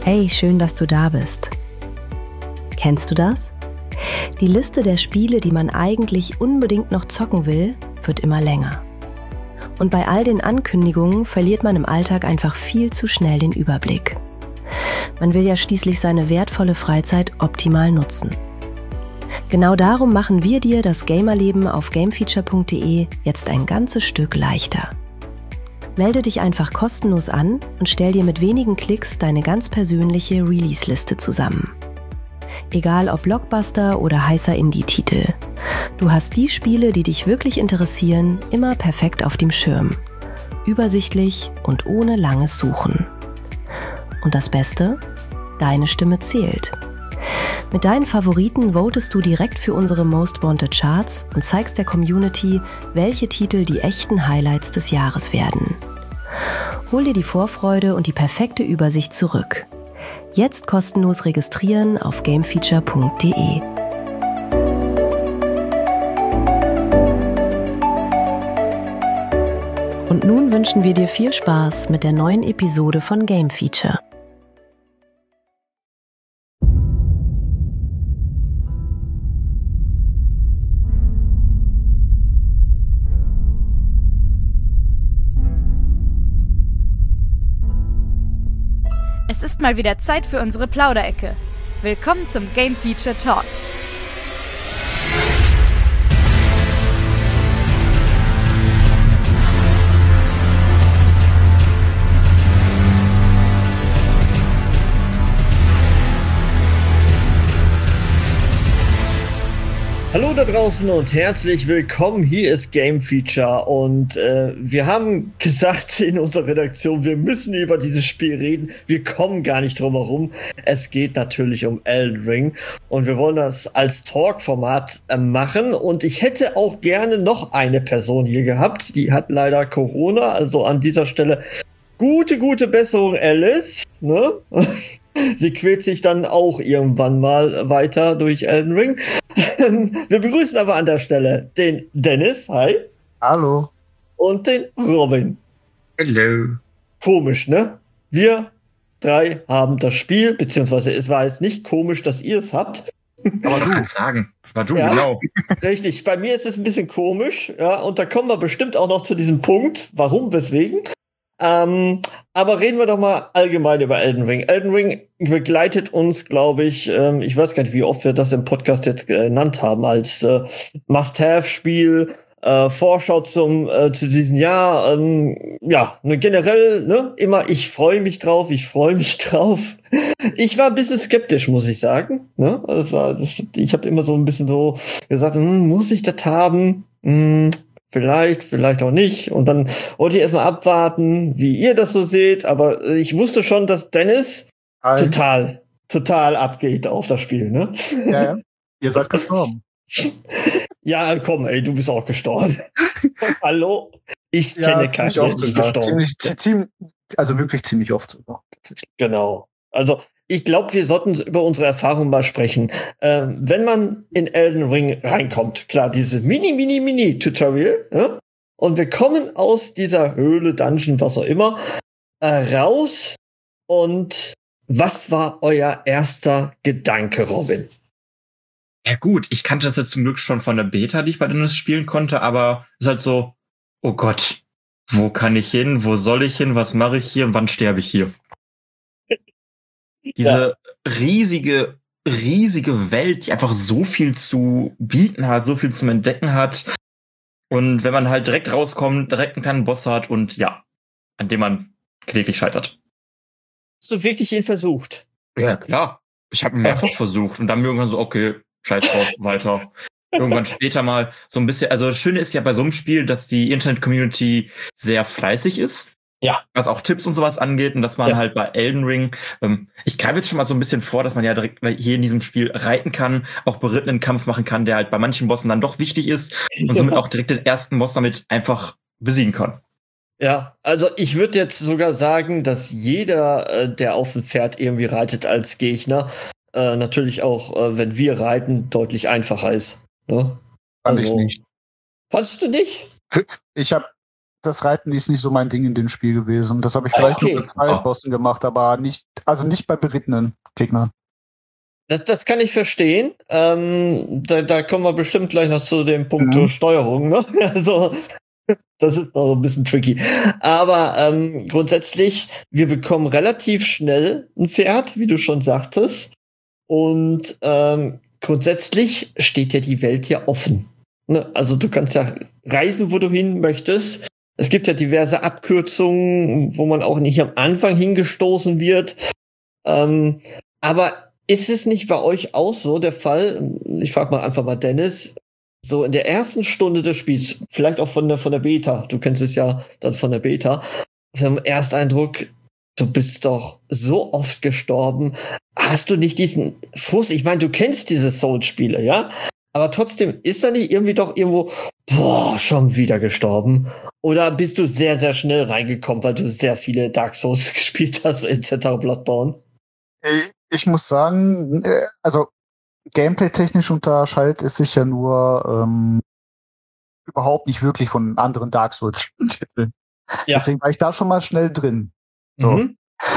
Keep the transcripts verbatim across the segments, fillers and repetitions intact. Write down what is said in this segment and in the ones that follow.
Hey, schön, dass du da bist. Kennst du das? Die Liste der Spiele, die man eigentlich unbedingt noch zocken will, wird immer länger. Und bei all den Ankündigungen verliert man im Alltag einfach viel zu schnell den Überblick. Man will ja schließlich seine wertvolle Freizeit optimal nutzen. Genau darum machen wir dir das Gamerleben auf gamefeature punkt de jetzt ein ganzes Stück leichter. Melde dich einfach kostenlos an und stell dir mit wenigen Klicks deine ganz persönliche Release-Liste zusammen. Egal ob Blockbuster oder heißer Indie-Titel. Du hast die Spiele, die dich wirklich interessieren, immer perfekt auf dem Schirm. Übersichtlich und ohne langes Suchen. Und das Beste? Deine Stimme zählt. Mit deinen Favoriten votest du direkt für unsere Most Wanted Charts und zeigst der Community, welche Titel die echten Highlights des Jahres werden. Hol dir die Vorfreude und die perfekte Übersicht zurück. Jetzt kostenlos registrieren auf gamefeature punkt de. Und nun wünschen wir dir viel Spaß mit der neuen Episode von Game Feature. Es ist mal wieder Zeit für unsere Plauderecke. Willkommen zum Game Feature Talk. Hallo da draußen und herzlich willkommen. Hier ist Game Feature und äh, wir haben gesagt in unserer Redaktion, wir müssen über dieses Spiel reden. Wir kommen gar nicht drum herum. Es geht natürlich um Elden Ring und wir wollen das als Talk-Format äh, machen. Und ich hätte auch gerne noch eine Person hier gehabt. Die hat leider Corona, also an dieser Stelle gute, gute Besserung, Alice. Ne? Sie quält sich dann auch irgendwann mal weiter durch Elden Ring. Wir begrüßen aber an der Stelle den Dennis, hi. Hallo. Und den Robin. Hallo. Komisch, ne? Wir drei haben das Spiel, beziehungsweise es war jetzt nicht komisch, dass ihr es habt. Aber du kannst sagen, war du, ja, genau. Richtig, bei mir ist es ein bisschen komisch, ja, und da kommen wir bestimmt auch noch zu diesem Punkt, warum, weswegen. Ähm, aber reden wir doch mal allgemein über Elden Ring. Elden Ring begleitet uns, glaube ich, ähm, ich weiß gar nicht, wie oft wir das im Podcast jetzt genannt haben, als äh, Must-Have-Spiel, äh, Vorschau zum äh, zu diesem Jahr. Ähm, ja, ne, generell, ne, immer, ich freue mich drauf, ich freue mich drauf. Ich war ein bisschen skeptisch, muss ich sagen. Ne? Das war, das, ich habe immer so ein bisschen so gesagt, hm, muss ich das haben? Hm, Vielleicht, vielleicht auch nicht. Und dann wollte ich erstmal abwarten, wie ihr das so seht. Aber ich wusste schon, dass Dennis Hi. total, total abgeht auf das Spiel, ne? Ja, ja. Ihr seid gestorben. Ja, komm, ey, du bist auch gestorben. Hallo? Ich ja, kenne keinen, der nicht gestorben ist. Ziemlich, also wirklich ziemlich oft sogar. Genau. Also, ich glaube, wir sollten über unsere Erfahrungen mal sprechen. Ähm, wenn man in Elden Ring reinkommt, klar, dieses mini, mini, mini Tutorial, ja? Und wir kommen aus dieser Höhle, Dungeon, was auch immer, äh, raus. Und was war euer erster Gedanke, Robin? Ja gut, ich kannte das jetzt zum Glück schon von der Beta, die ich bei Dennis spielen konnte, aber es ist halt so, oh Gott, wo kann ich hin, wo soll ich hin, was mache ich hier und wann sterbe ich hier? Diese ja. riesige, riesige Welt, die einfach so viel zu bieten hat, so viel zum Entdecken hat. Und wenn man halt direkt rauskommt, direkt einen kleinen Boss hat und ja, an dem man kläglich scheitert. Hast du wirklich ihn versucht? Ja, klar. Ich habe ihn mehrfach versucht und dann irgendwann so, okay, scheiß drauf, weiter. Irgendwann später mal so ein bisschen, also das Schöne ist ja bei so einem Spiel, dass die Internet-Community sehr fleißig ist. Ja. Was auch Tipps und sowas angeht und dass man ja. halt bei Elden Ring, ähm, ich greife jetzt schon mal so ein bisschen vor, dass man ja direkt hier in diesem Spiel reiten kann, auch berittenen Kampf machen kann, der halt bei manchen Bossen dann doch wichtig ist und somit auch direkt den ersten Boss damit einfach besiegen kann. Ja, also ich würde jetzt sogar sagen, dass jeder, äh, der auf dem Pferd irgendwie reitet als Gegner, äh, natürlich auch, äh, wenn wir reiten, deutlich einfacher ist. Ne? Fand also, ich nicht. Fandst du nicht? Ich habe das Reiten ist nicht so mein Ding in dem Spiel gewesen. Das habe ich vielleicht okay. nur bei zwei Ah. Bossen gemacht, aber nicht, also nicht bei berittenen Gegnern. Das, das kann ich verstehen. Ähm, da, da kommen wir bestimmt gleich noch zu dem Punkt Mhm. Steuerung. Ne? Also, das ist noch ein bisschen tricky. Aber ähm, grundsätzlich, wir bekommen relativ schnell ein Pferd, wie du schon sagtest. Und ähm, grundsätzlich steht ja die Welt ja offen. Ne? Also du kannst ja reisen, wo du hin möchtest. Es gibt ja diverse Abkürzungen, wo man auch nicht am Anfang hingestoßen wird. Ähm, aber ist es nicht bei euch auch so der Fall? Ich frage mal einfach mal Dennis. So in der ersten Stunde des Spiels, vielleicht auch von der, von der Beta, du kennst es ja dann von der Beta, vom Ersteindruck, du bist doch so oft gestorben. Hast du nicht diesen Frust? Ich meine, du kennst diese Souls-Spiele, ja? Aber trotzdem, ist da nicht irgendwie doch irgendwo, boah, schon wieder gestorben? Oder bist du sehr, sehr schnell reingekommen, weil du sehr viele Dark Souls gespielt hast, et cetera, Bloodborne? Ich muss sagen, äh, also Gameplay-technisch unterscheidet es sich ja nur ähm, überhaupt nicht wirklich von anderen Dark Souls-Titeln. Ja. Deswegen war ich da schon mal schnell drin. So. Mhm.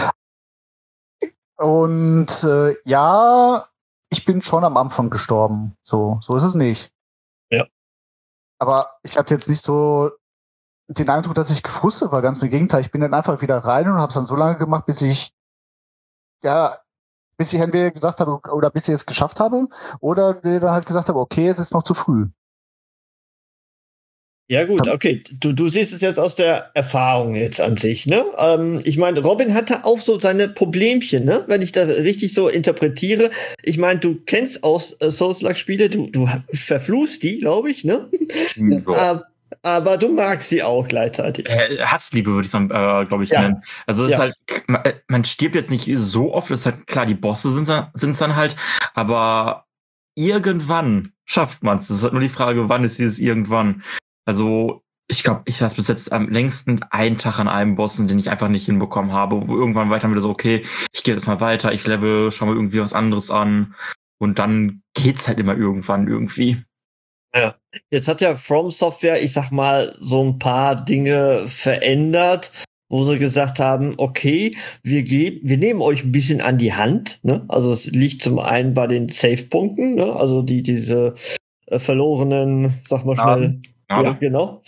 Und äh, ja, ich bin schon am Anfang gestorben. So, so ist es nicht. Ja. Aber ich hatte jetzt nicht so den Eindruck, dass ich gefrustet war. Ganz im Gegenteil. Ich bin dann einfach wieder rein und habe es dann so lange gemacht, bis ich ja, bis ich entweder gesagt habe oder bis ich es geschafft habe, oder dann halt gesagt habe, okay, es ist noch zu früh. Ja gut, okay. Du, du siehst es jetzt aus der Erfahrung jetzt an sich, ne? Ähm, ich meine, Robin hatte auch so seine Problemchen, ne? Wenn ich das richtig so interpretiere. Ich meine, du kennst auch äh, Souls-like-Spiele, du, du verfluchst die, glaube ich, ne? Ja. aber, aber du magst sie auch gleichzeitig. Äh, Hassliebe würde ich sagen, äh, glaube ich, Ja. nennen. Also es Ja. ist halt, man, äh, man stirbt jetzt nicht so oft, es ist halt klar, die Bosse sind es dann halt, aber irgendwann schafft man es. Es ist halt nur die Frage, wann ist dieses irgendwann. Also ich glaube, ich saß bis jetzt am längsten einen Tag an einem Boss, den ich einfach nicht hinbekommen habe, wo irgendwann weiter wieder so, okay, ich gehe jetzt mal weiter, ich level, schau mal irgendwie was anderes an und dann geht's halt immer irgendwann irgendwie. Ja. Jetzt hat ja From Software, ich sag mal, so ein paar Dinge verändert, wo sie gesagt haben, okay, wir geben, wir nehmen euch ein bisschen an die Hand, ne? Also es liegt zum einen bei den Save-Punkten, ne? Also die, diese äh, verlorenen, sag mal schnell. Ja, Ja, genau.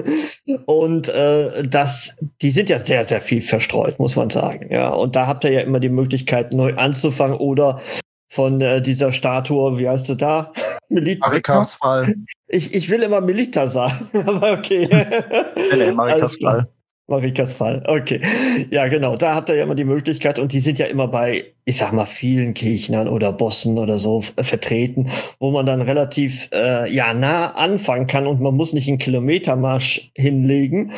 Und äh, das, die sind ja sehr, sehr viel verstreut, muss man sagen. Ja, und da habt ihr ja immer die Möglichkeit, neu anzufangen oder von äh, dieser Statue, wie heißt sie da? Melita. Marikas Fall. Ich, ich will immer Melita sagen, aber okay. Nee, Marikas Fall. Marikas Fall, okay. Ja, genau, da habt ihr ja immer die Möglichkeit und die sind ja immer bei, ich sag mal, vielen Gegnern oder Bossen oder so äh, vertreten, wo man dann relativ äh, ja nah anfangen kann und man muss nicht einen Kilometermarsch hinlegen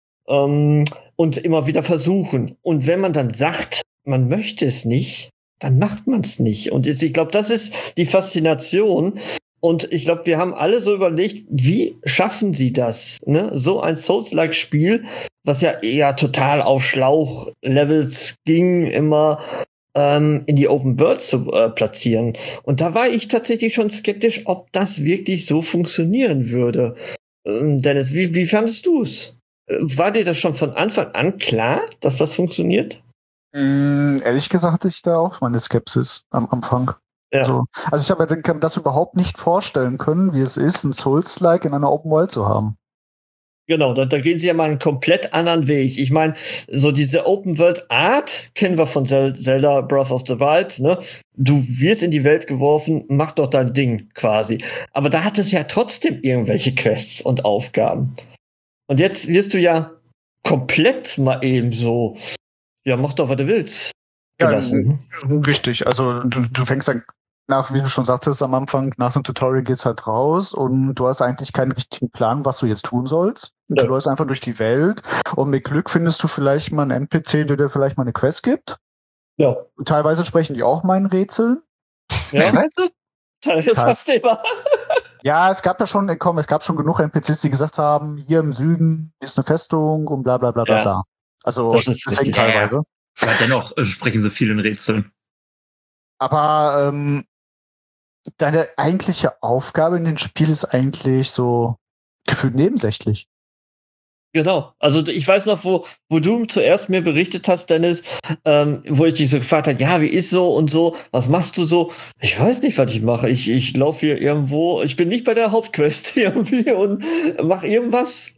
ähm, und immer wieder versuchen. Und wenn man dann sagt, man möchte es nicht, dann macht man es nicht. Und ich glaube, das ist die Faszination. Und ich glaube, wir haben alle so überlegt, wie schaffen sie das? Ne? So ein Souls-like-Spiel, was ja eher total auf Schlauch-Levels ging, immer ähm, in die Open World zu äh, platzieren. Und da war ich tatsächlich schon skeptisch, ob das wirklich so funktionieren würde. Ähm, Dennis, wie, wie fandest du es? War dir das schon von Anfang an klar, dass das funktioniert? Mm, ehrlich gesagt, ich da auch meine Skepsis am Anfang. Ja. So. Also ich habe mir das überhaupt nicht vorstellen können, wie es ist, ein Souls-like in einer Open World zu haben. Genau, da, da gehen sie ja mal einen komplett anderen Weg. Ich meine, so diese Open-World-Art kennen wir von Zel- Zelda Breath of the Wild, ne? Du wirst in die Welt geworfen, mach doch dein Ding quasi. Aber da hat es ja trotzdem irgendwelche Quests und Aufgaben. Und jetzt wirst du ja komplett mal eben so, ja, mach doch, was du willst, gelassen. Ja, richtig, also du, du fängst dann nach, wie du schon sagtest am Anfang, nach dem Tutorial geht's halt raus und du hast eigentlich keinen richtigen Plan, was du jetzt tun sollst. Ja. Du läufst einfach durch die Welt und mit Glück findest du vielleicht mal einen N P C, der dir vielleicht mal eine Quest gibt. Ja. Und teilweise sprechen die auch meinen Rätseln. Ja, weißt du? Fast immer. Ja, es gab ja schon, komm, es gab schon genug N P Cs, die gesagt haben, hier im Süden ist eine Festung und bla bla bla bla Ja. bla. Also Das ist deswegen richtig. teilweise. Aber dennoch äh, sprechen sie viel in Rätseln. Aber ähm, deine eigentliche Aufgabe in dem Spiel ist eigentlich so gefühlt nebensächlich. Genau. Also ich weiß noch, wo, wo du zuerst mir berichtet hast, Dennis, ähm, wo ich dich so gefragt habe, ja, wie ist so und so, was machst du so? Ich weiß nicht, was ich mache. Ich, ich laufe hier irgendwo, ich bin nicht bei der Hauptquest irgendwie und mache irgendwas.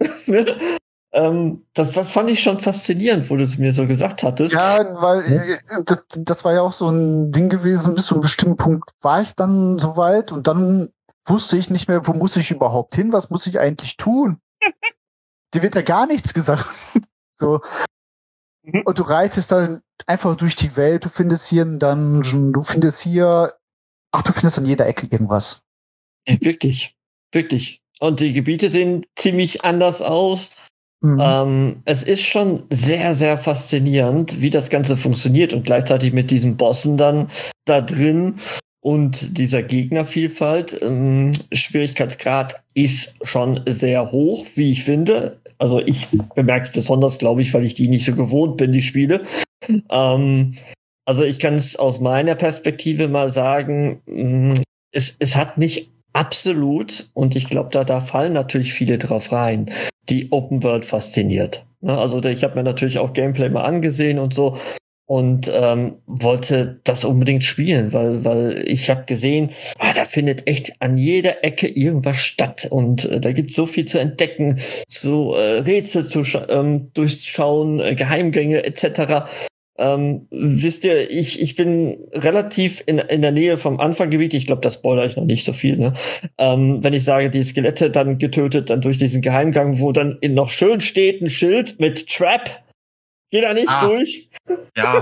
ähm, das, das fand ich schon faszinierend, wo du es mir so gesagt hattest. Ja, weil äh, das, das war ja auch so ein Ding gewesen, bis zu einem bestimmten Punkt war ich dann soweit und dann wusste ich nicht mehr, wo muss ich überhaupt hin, was muss ich eigentlich tun? Dir wird ja gar nichts gesagt. So. Mhm. Und du reitest dann einfach durch die Welt, du findest hier einen Dungeon, du findest hier, ach, du findest an jeder Ecke irgendwas. Ja, wirklich, wirklich. Und die Gebiete sehen ziemlich anders aus. Mhm. Ähm, es ist schon sehr, sehr faszinierend, wie das Ganze funktioniert und gleichzeitig mit diesen Bossen dann da drin. Und dieser Gegnervielfalt, ähm, Schwierigkeitsgrad ist schon sehr hoch, wie ich finde. Also ich bemerke es besonders, glaube ich, weil ich die nicht so gewohnt bin, die Spiele. Ähm, also ich kann es aus meiner Perspektive mal sagen, mh, es, es hat mich absolut, und ich glaube, da, da fallen natürlich viele drauf rein, die Open World fasziniert. Ne? Also ich habe mir natürlich auch Gameplay mal angesehen und so. Und ähm, wollte das unbedingt spielen, weil weil ich habe gesehen, ah, da findet echt an jeder Ecke irgendwas statt und äh, da gibt's so viel zu entdecken, so äh, Rätsel zu ähm, durchschauen, äh, Geheimgänge et cetera. Ähm, wisst ihr, ich ich bin relativ in in der Nähe vom Anfangsgebiet. Ich glaube, das spoilere ich noch nicht so viel. Ne? Ähm, wenn ich sage, die Skelette dann getötet, dann durch diesen Geheimgang, wo dann in noch schön steht ein Schild mit Trap. Geh da nicht ah, durch. Ja.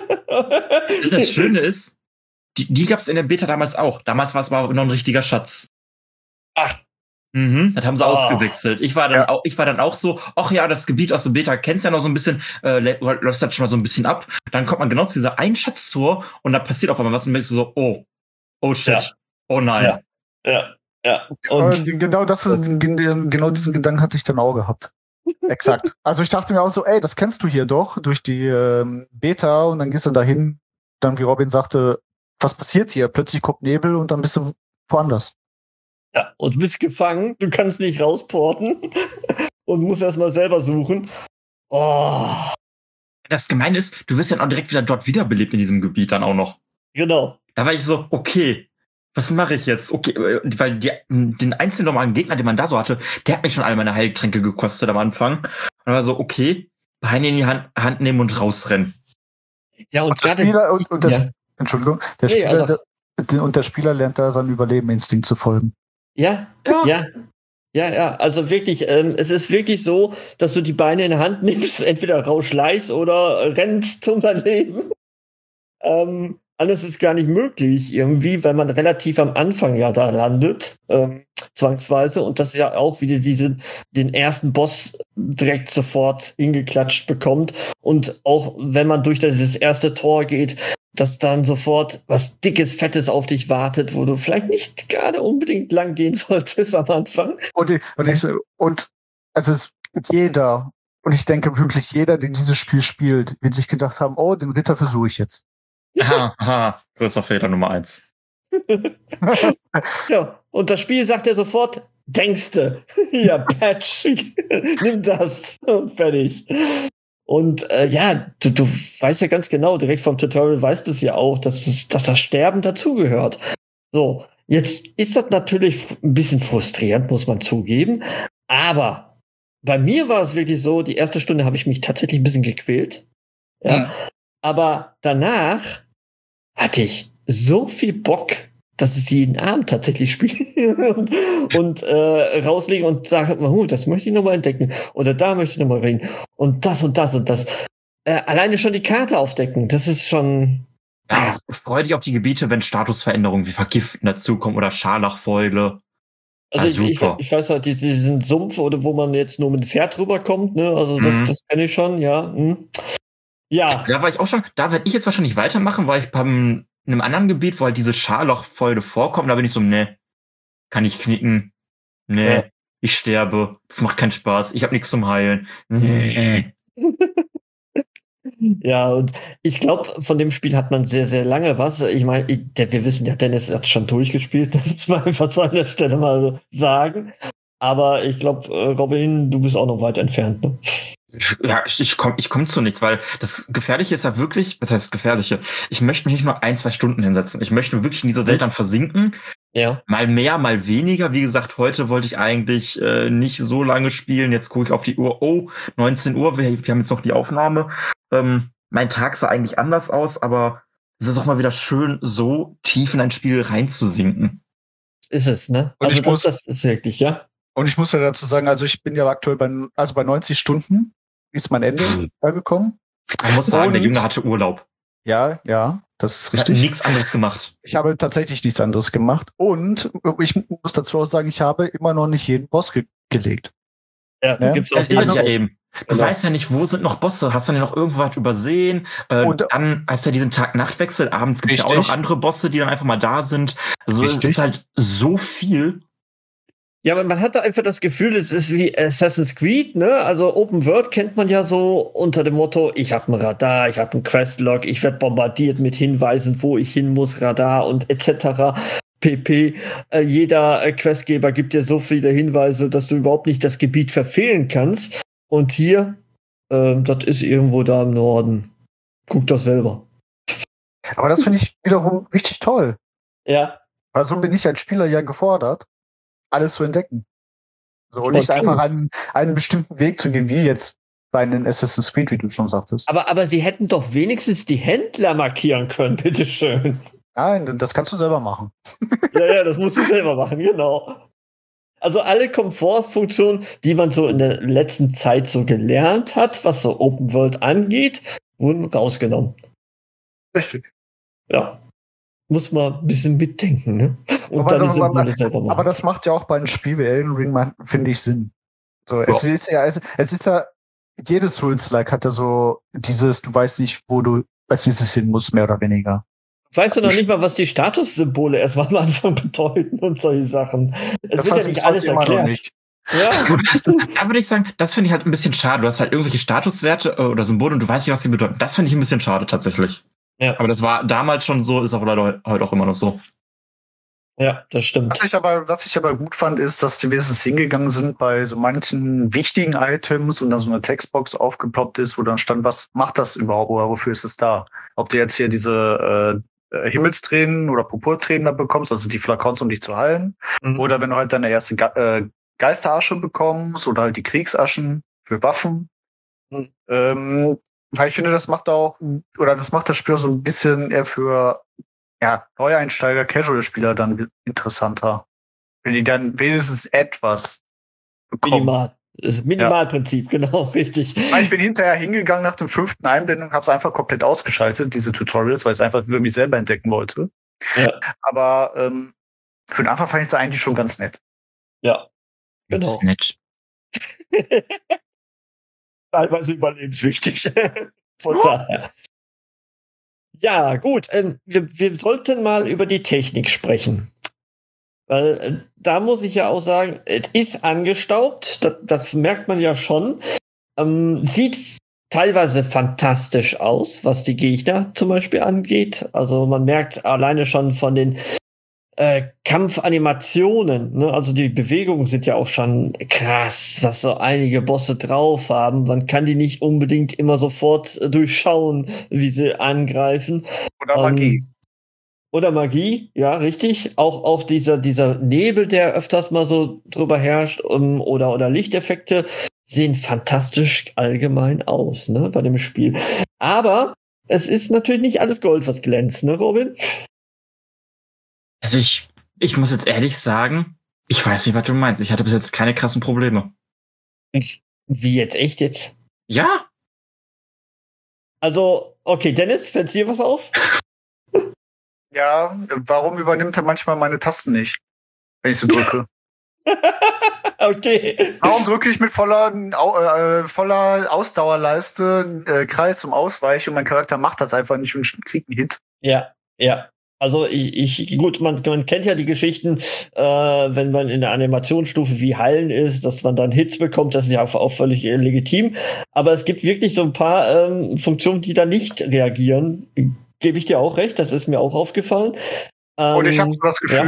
Das Schöne ist, die, die gab es in der Beta damals auch. Damals war es aber noch ein richtiger Schatz. Ach. Mhm, das haben sie oh. ausgewechselt. Ich war dann ja. auch, ich war dann auch so, ach ja, das Gebiet aus der Beta kennst ja noch so ein bisschen, äh, läuft das schon mal so ein bisschen ab. Dann kommt man genau zu dieser einen Schatztour und da passiert auf einmal was und denkst du so, oh, oh shit, ja. oh nein. Ja, ja. ja. Und genau das, genau diesen Gedanken hatte ich dann auch gehabt. Exakt. Also ich dachte mir auch so, ey, das kennst du hier doch durch die ähm, Beta und dann gehst du dahin, dann wie Robin sagte, was passiert hier? Plötzlich kommt Nebel und dann bist du woanders. Ja, und du bist gefangen, du kannst nicht rausporten und musst erstmal selber suchen. Oh. Das Gemeine ist, du wirst ja auch direkt wieder dort wiederbelebt in diesem Gebiet dann auch noch. Genau. Da war ich so, okay, was mache ich jetzt? Okay, weil die, den einzelnen normalen Gegner, den man da so hatte, der hat mich schon alle meine Heiltränke gekostet am Anfang. Und dann war so, okay, Beine in die Hand, Hand nehmen und rausrennen. Ja, und, und der Spieler, und, und der, ja. Entschuldigung, der nee, Spieler, also, der, und der Spieler lernt da seinem Überlebeninstinkt zu folgen. Ja, ja, ja. Ja, ja, also wirklich, ähm, es ist wirklich so, dass du die Beine in der Hand nimmst, entweder rausschleißt oder rennst um dein Leben. Ähm, Alles ist gar nicht möglich irgendwie, weil man relativ am Anfang ja da landet, ähm, zwangsweise. Und das ist ja auch wieder diesen, den ersten Boss direkt sofort hingeklatscht bekommt. Und auch wenn man durch dieses erste Tor geht, dass dann sofort was Dickes, Fettes auf dich wartet, wo du vielleicht nicht gerade unbedingt lang gehen solltest am Anfang. Und, und, ich, und also es, jeder, und ich denke wirklich jeder, der dieses Spiel spielt, wird sich gedacht haben, oh, den Ritter versuche ich jetzt. Aha, aha, größter Fehler Nummer eins. Ja, und das Spiel sagt ja sofort, denkste, ja, Patch, nimm das und fertig. Und äh, ja, du, du weißt ja ganz genau, direkt vom Tutorial weißt du es ja auch, dass, das, dass das Sterben dazugehört. So, jetzt ist das natürlich ein bisschen frustrierend, muss man zugeben, aber bei mir war es wirklich so, die erste Stunde habe ich mich tatsächlich ein bisschen gequält. Ja, ja. Aber danach hatte ich so viel Bock, dass ich jeden Abend tatsächlich spiele und, und äh, rauslege und sage, oh, das möchte ich nochmal entdecken oder da möchte ich nochmal reden und das und das und das. Äh, alleine schon die Karte aufdecken, das ist schon... Ja, freu dich auf die Gebiete, wenn Statusveränderungen wie Vergiften dazukommen oder Scharlachfäule. Also ja, ich, ich, ich weiß halt, diesen Sumpf, oder wo man jetzt nur mit dem Pferd rüberkommt, ne? Also das, mhm. das kenne ich schon, ja. Hm. Ja. Da war ich auch schon, da werde ich jetzt wahrscheinlich weitermachen, weil ich beim in einem anderen Gebiet, wo halt diese Scharlachfäule vorkommt, da bin ich so, ne, kann ich knicken, ne, ja. ich sterbe, das macht keinen Spaß, ich habe nichts zum Heilen. Nee. Ja, und ich glaube, von dem Spiel hat man sehr, sehr lange was. Ich meine, wir wissen ja, Dennis hat schon durchgespielt, das muss man einfach so an der Stelle mal so sagen. Aber ich glaube, Robin, du bist auch noch weit entfernt, ne? Ja, ich, ich komme ich komm zu nichts, weil das Gefährliche ist ja wirklich, was heißt Gefährliche? Ich möchte mich nicht nur ein, zwei Stunden hinsetzen. Ich möchte wirklich in dieser Welt dann versinken. Ja. Mal mehr, mal weniger. Wie gesagt, heute wollte ich eigentlich äh, nicht so lange spielen. Jetzt gucke ich auf die Uhr. Oh, neunzehn Uhr. Wir, wir haben jetzt noch die Aufnahme. Ähm, mein Tag sah eigentlich anders aus, aber es ist auch mal wieder schön, so tief in ein Spiel reinzusinken. Ist es, ne? Und Also ich das, muss- das ist wirklich, ja. Und ich muss ja dazu sagen, also ich bin ja aktuell bei, also bei neunzig Stunden ist mein Ende Mhm. gekommen. Man muss sagen, der Und- Junge hatte Urlaub. Ja, ja, das ist Er hat richtig. nichts anderes gemacht. Ich habe tatsächlich nichts anderes gemacht. Und ich muss dazu auch sagen, ich habe immer noch nicht jeden Boss ge gelegt. Ja, da Ja. gibt's auch Das ist diese es ja Bosse. eben. Du Genau. weißt ja nicht, wo sind noch Bosse? Hast du denn noch irgendwas übersehen? Äh, Und- dann hast du ja diesen Tag-Nacht-Wechsel. Abends gibt es ja auch Richtig. noch andere Bosse, die dann einfach mal da sind. Also es Richtig. ist halt so viel. Ja, aber man hatte einfach das Gefühl, es ist wie Assassin's Creed, ne? Also Open World kennt man ja so unter dem Motto, ich habe ein Radar, ich habe ein Questlog, ich werde bombardiert mit Hinweisen, wo ich hin muss, Radar und et cetera pp. Äh, jeder äh, Questgeber gibt dir so viele Hinweise, dass du überhaupt nicht das Gebiet verfehlen kannst. Und hier, ähm, das ist irgendwo da im Norden. Guck doch selber. Aber das finde ich wiederum richtig toll. Ja. Weil so bin ich als Spieler ja gefordert, alles zu entdecken. So, und nicht Okay. einfach einen, einen bestimmten Weg zu gehen, wie jetzt bei einem Assassin's Creed, wie du schon sagtest. Aber, aber sie hätten doch wenigstens die Händler markieren können, bitteschön. Nein, das kannst du selber machen. Ja, ja, das musst du selber machen, genau. Also alle Komfortfunktionen, die man so in der letzten Zeit so gelernt hat, was so Open World angeht, wurden rausgenommen. Richtig. Ja. Muss man ein bisschen mitdenken, ne? Und Aber dann so- ist es aber- nur selber machen. Aber das macht ja auch bei einem Spiel wie Elden Ring, man- finde ich, Sinn. So, es ist ja, es, es ist ja, jedes Souls-like hat ja so dieses, du weißt nicht, wo du als nächstes hin musst, mehr oder weniger. Weißt du noch nicht mal, was die Statussymbole erstmal am Anfang bedeuten und solche Sachen? Es Das wird weiß ja ich nicht alles heute immer noch erklärt. nicht. Ja. Gut, da würde ich sagen, das finde ich halt ein bisschen schade. Du hast halt irgendwelche Statuswerte äh, oder Symbole und du weißt nicht, was sie bedeuten. Das finde ich ein bisschen schade tatsächlich. Ja. Aber das war damals schon so, ist auch leider heute auch immer noch so. Ja, das stimmt. Was ich aber, was ich aber gut fand, ist, dass die wenigstens hingegangen sind bei so manchen wichtigen Items und da so eine Textbox aufgeploppt ist, wo dann stand, was macht das überhaupt oder wofür ist es da? Ob du jetzt hier diese äh, Himmelstränen oder Purpurtränen da bekommst, also die Flakons, um dich zu heilen, Mhm. oder wenn du halt deine erste Ge äh, Geisterasche bekommst oder halt die Kriegsaschen für Waffen. Mhm. Ähm, weil ich finde, das macht auch, oder das macht das Spiel so ein bisschen eher für ja, Neueinsteiger, Casual-Spieler dann interessanter. Wenn die dann wenigstens etwas bekommen. Minimal. Das Minimalprinzip, genau, richtig. Weil ich bin hinterher hingegangen nach dem fünften Einblendung, habe es einfach komplett ausgeschaltet, diese Tutorials, weil ich es einfach für mich selber entdecken wollte. Ja. Aber ähm, für den Anfang fand ich es eigentlich schon ganz nett. Ja. Das Genau. ist nett. Teilweise überlebenswichtig. Von daher. Ja, gut. Ähm, wir, wir sollten mal über die Technik sprechen. Weil äh, da muss ich ja auch sagen, es ist angestaubt. Das, das merkt man ja schon. Ähm, sieht teilweise fantastisch aus, was die Gegner zum Beispiel angeht. Also man merkt alleine schon von den äh, Kampfanimationen, ne? Also die Bewegungen sind ja auch schon krass, was so einige Bosse drauf haben. Man kann die nicht unbedingt immer sofort äh, durchschauen, wie sie angreifen. Oder Magie. Ähm, oder Magie, ja, richtig. Auch, auch dieser, dieser Nebel, der öfters mal so drüber herrscht, um, oder, oder Lichteffekte sehen fantastisch allgemein aus, ne, bei dem Spiel. Aber es ist natürlich nicht alles Gold, was glänzt, ne, Robin? Also ich, ich muss jetzt ehrlich sagen, ich weiß nicht, was du meinst. Ich hatte bis jetzt keine krassen Probleme. Wie jetzt, echt jetzt? Ja, Also, okay, Dennis, fällt dir was auf? Ja, warum übernimmt er manchmal meine Tasten nicht, wenn ich sie drücke? Okay. Warum drücke ich mit voller, au- äh, voller Ausdauerleiste äh, Kreis zum Ausweichen und mein Charakter macht das einfach nicht und kriegt einen Hit? Ja, ja. Also ich, ich gut, man, man kennt ja die Geschichten, äh, wenn man in der Animationsstufe wie Heilen ist, dass man dann Hits bekommt, das ist ja auch, auch völlig äh, legitim. Aber es gibt wirklich so ein paar ähm, Funktionen, die da nicht reagieren. Gebe ich dir auch recht, das ist mir auch aufgefallen. Ähm, Und ich habe so das Gefühl,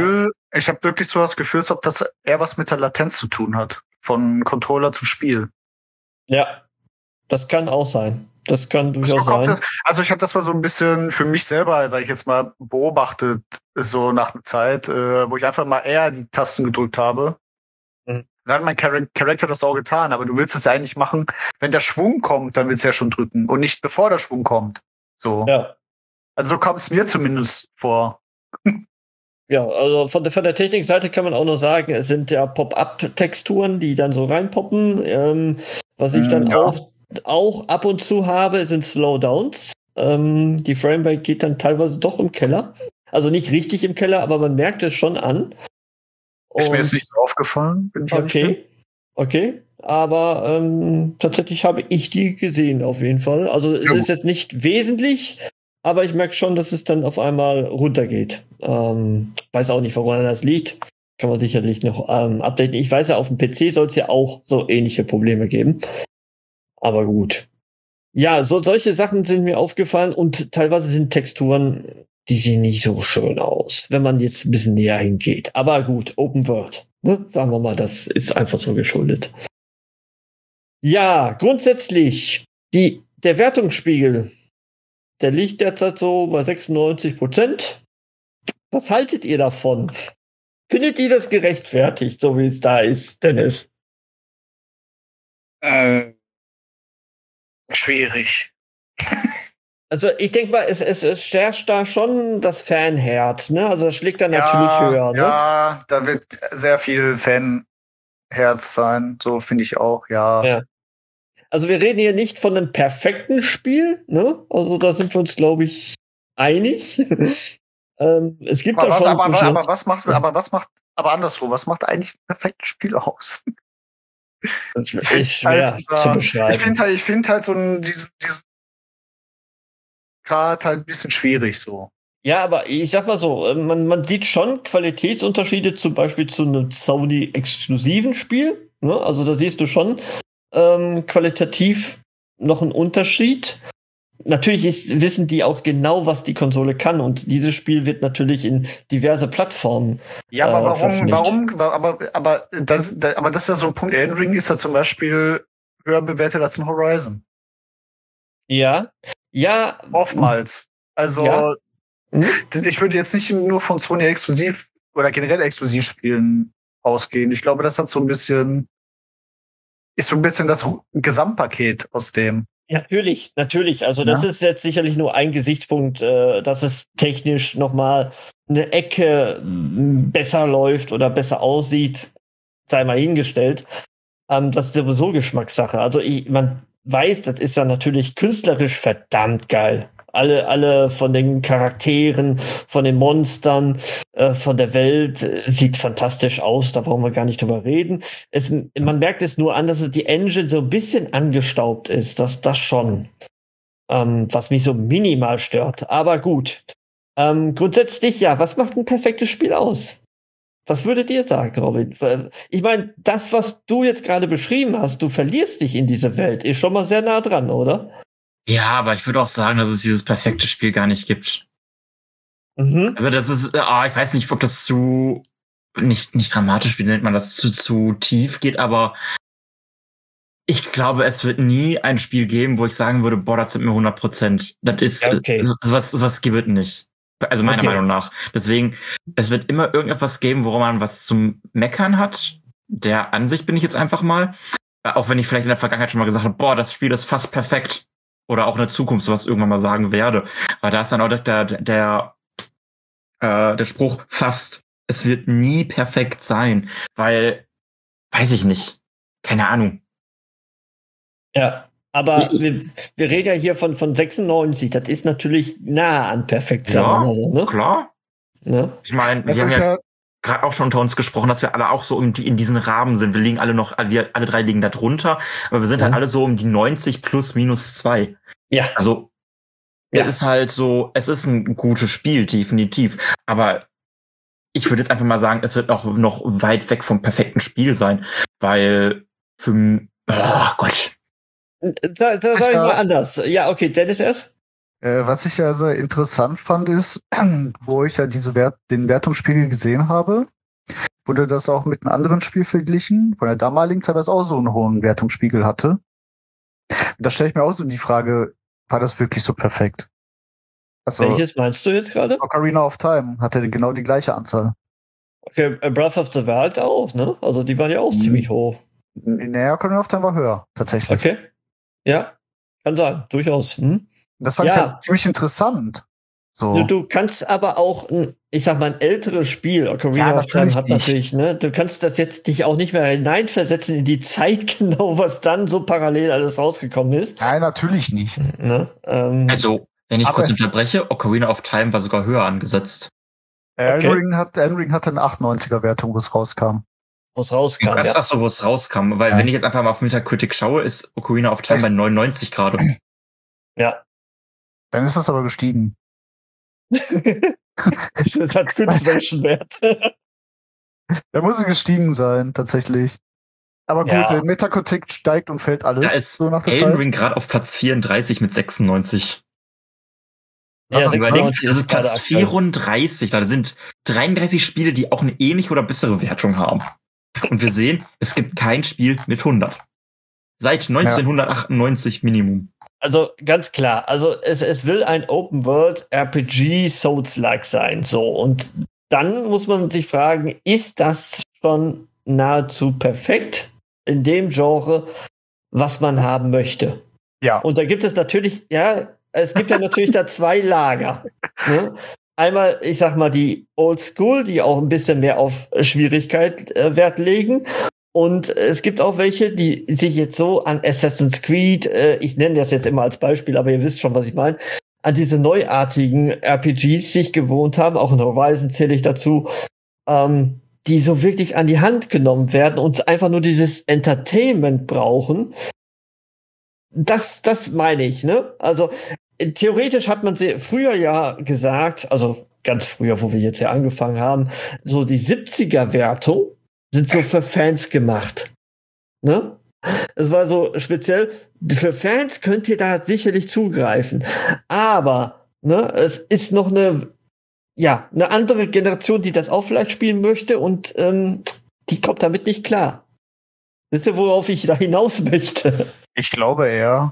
ich habe wirklich so das Gefühl, als ob das eher was mit der Latenz zu tun hat. Von Controller zu Spiel. Ja, das kann auch sein. Das kann durchaus so sein. Das, also ich habe das mal so ein bisschen für mich selber, sage ich jetzt mal, beobachtet, so nach einer Zeit, äh, wo ich einfach mal eher die Tasten gedrückt habe. Mhm. Dann hat mein Char- Charakter das auch getan, aber du willst es ja eigentlich machen, wenn der Schwung kommt, dann willst du ja schon drücken und nicht bevor der Schwung kommt. So. Ja. Also so kommt es mir zumindest vor. Ja, also von der, von der Technikseite kann man auch noch sagen, es sind ja Pop-up-Texturen, die dann so reinpoppen. Ähm, was ich dann ja. auch, auch ab und zu habe, sind Slowdowns. Ähm, die Framerate geht dann teilweise doch im Keller. Also nicht richtig im Keller, aber man merkt es schon an. Ist und, mir jetzt nicht aufgefallen. Bin ich okay, okay. Aber ähm, tatsächlich habe ich die gesehen auf jeden Fall. Also es ja, ist jetzt nicht wesentlich, aber ich merke schon, dass es dann auf einmal runtergeht. Ähm, weiß auch nicht, woran das liegt. Kann man sicherlich noch ähm, updaten. Ich weiß ja, auf dem P C soll es ja auch so ähnliche Probleme geben. Aber gut. Ja, so solche Sachen sind mir aufgefallen und teilweise sind Texturen, die sehen nicht so schön aus, wenn man jetzt ein bisschen näher hingeht. Aber gut, Open World. Ne? Sagen wir mal, das ist einfach so geschuldet. Ja, grundsätzlich, die, der Wertungsspiegel, der liegt derzeit so bei sechsundneunzig Prozent. Was haltet ihr davon? Findet ihr das gerechtfertigt, so wie es da ist, Dennis? Äh, schwierig. Also ich denke mal, es, es, es herrscht da schon das Fanherz, ne? Also das schlägt dann ja, natürlich höher, ne? Ja, da wird sehr viel Fanherz sein, so finde ich auch, ja. ja. Also wir reden hier nicht von einem perfekten Spiel, ne? Also da sind wir uns, glaube ich, einig. ähm, es gibt aber da was, schon. Aber, aber, was macht, aber was macht, aber andersrum, was macht eigentlich ein perfektes Spiel aus? Ich finde schwer halt, zu beschreiben. Ich finde halt, ich finde halt so ein, diesen, diesen Grad halt ein bisschen schwierig so. Ja, aber ich sag mal so, man, man sieht schon Qualitätsunterschiede zum Beispiel zu einem Sony-exklusiven Spiel. Ne? Also da siehst du schon ähm, qualitativ noch einen Unterschied. Natürlich ist, wissen die auch genau, was die Konsole kann und dieses Spiel wird natürlich in diverse Plattformen. Ja, aber äh, warum, warum, aber, aber, das, aber das ist ja so ein Punkt, Elden Ring ist ja zum Beispiel höher bewertet als ein Horizon. Ja, ja. Oftmals. Also, ja. Mhm. Ich würde jetzt nicht nur von Sony exklusiv oder generell Exklusivspielen ausgehen. Ich glaube, das hat so ein bisschen, ist so ein bisschen das Gesamtpaket aus dem. Natürlich, natürlich. Also das ja. ist jetzt sicherlich nur ein Gesichtspunkt, äh, dass es technisch nochmal eine Ecke besser läuft oder besser aussieht, sei mal hingestellt. Ähm, das ist sowieso Geschmackssache. Also ich, man weiß, das ist ja natürlich künstlerisch verdammt geil. Alle, alle von den Charakteren, von den Monstern, äh, von der Welt, äh, sieht fantastisch aus, da brauchen wir gar nicht drüber reden. Es, man merkt es nur an, dass die Engine so ein bisschen angestaubt ist, das, das schon, ähm, was mich so minimal stört. Aber gut, ähm, grundsätzlich ja, was macht ein perfektes Spiel aus? Was würdet ihr sagen, Robin? Ich meine, das, was du jetzt gerade beschrieben hast, du verlierst dich in diese Welt, ist schon mal sehr nah dran, oder? Ja, aber ich würde auch sagen, dass es dieses perfekte Spiel gar nicht gibt. Mhm. Also das ist, ah, ich weiß nicht, ob das zu, nicht, nicht dramatisch, wie nennt man das, zu, zu tief geht, aber ich glaube, es wird nie ein Spiel geben, wo ich sagen würde, boah, das sind mir hundert Prozent. Das ist, okay. sowas, sowas gibt es nicht. Also meiner okay. Meinung nach. Deswegen, es wird immer irgendetwas geben, worum man was zum Meckern hat. Der Ansicht bin ich jetzt einfach mal. Auch wenn ich vielleicht in der Vergangenheit schon mal gesagt habe, boah, das Spiel ist fast perfekt. Oder auch in der Zukunft sowas irgendwann mal sagen werde. Aber da ist dann auch der, der, äh, der Spruch fast, es wird nie perfekt sein. Weil, weiß ich nicht. Keine Ahnung. Ja, aber ich, wir, wir reden ja hier von, von sechsundneunzig. Das ist natürlich nah an perfekt sein. Ja, also, ne? klar. Ne? Ich meine, wir haben ja gerade auch schon unter uns gesprochen, dass wir alle auch so um die, in diesen Rahmen sind. Wir liegen alle noch, wir alle drei liegen da drunter, aber wir sind ja. halt alle so um die neunzig plus minus zwei. Ja. Also, ja. es ist halt so, es ist ein gutes Spiel, definitiv. Aber ich würde jetzt einfach mal sagen, es wird auch noch weit weg vom perfekten Spiel sein, weil für, oh Gott. Da, da sag ich mal anders. Ja, okay, Dennis erst. Äh, was ich ja sehr interessant fand, ist, wo ich ja diese Wert, den Wertungsspiegel gesehen habe, wurde das auch mit einem anderen Spiel verglichen, von der damaligen Zeit, was auch so einen hohen Wertungsspiegel hatte. Und da stelle ich mir auch so die Frage, war das wirklich so perfekt? Also, welches meinst du jetzt gerade? Ocarina of Time hatte genau die gleiche Anzahl. Okay, Breath of the Wild auch, ne? Also die waren ja auch mhm. ziemlich hoch. Nee, Ocarina of Time war höher, tatsächlich. Okay. Ja, kann sein, durchaus. Hm? Das fand ja. ich halt ziemlich interessant. So. Du, du kannst aber auch, ich sag mal, ein älteres Spiel, Ocarina ja, of Time hat nicht. natürlich, ne, du kannst das jetzt dich auch nicht mehr hineinversetzen in die Zeit genau, was dann so parallel alles rausgekommen ist. Nein, natürlich nicht. Ne? Ähm, also, wenn ich kurz unterbreche, Ocarina of Time war sogar höher angesetzt. Elden Ring hat, Elden Ring hatte eine achtundneunziger Wertung, wo es rauskam. Wo es rauskam, ja. Ach so, wo es rauskam. Weil, ja. wenn ich jetzt einfach mal auf Metacritic schaue, ist Ocarina of Time Echt? bei neunundneunzig gerade. Ja. Dann ist das aber gestiegen. Es hat künstlerischen Wert. Da muss es gestiegen sein, tatsächlich. Aber gut, ja. der Metacritic steigt und fällt alles. Da ist so nach der Elden Zeit. Ring gerade auf Platz vierunddreißig mit sechsundneunzig. Ja, also überlegt, das ist Platz vierunddreißig. Da sind dreiunddreißig Spiele, die auch eine ähnliche oder bessere Wertung haben. Und wir sehen, es gibt kein Spiel mit hundert. Seit neunzehnhundertachtundneunzig ja. Minimum. Also ganz klar, also es, es will ein Open-World-R P G Souls-like sein. So, und dann muss man sich fragen, ist das schon nahezu perfekt in dem Genre, was man haben möchte? Ja. Und da gibt es natürlich, ja, es gibt ja natürlich da zwei Lager. Ne? Einmal, ich sag mal, die Old School, die auch ein bisschen mehr auf Schwierigkeit äh, Wert legen. Und es gibt auch welche, die sich jetzt so an Assassin's Creed, äh, ich nenne das jetzt immer als Beispiel, aber ihr wisst schon, was ich meine, an diese neuartigen R P Gs sich gewohnt haben, auch in Horizon zähle ich dazu, ähm, die so wirklich an die Hand genommen werden und einfach nur dieses Entertainment brauchen. Das, das meine ich, ne? Also theoretisch hat man sie früher ja gesagt, also ganz früher, wo wir jetzt ja angefangen haben, so die siebziger-Wertung sind so für Fans gemacht. Ne? Es war so speziell, für Fans könnt ihr da sicherlich zugreifen. Aber ne, es ist noch eine, ja, eine andere Generation, die das auch vielleicht spielen möchte und ähm, die kommt damit nicht klar. Wisst ihr, worauf ich da hinaus möchte? Ich glaube eher.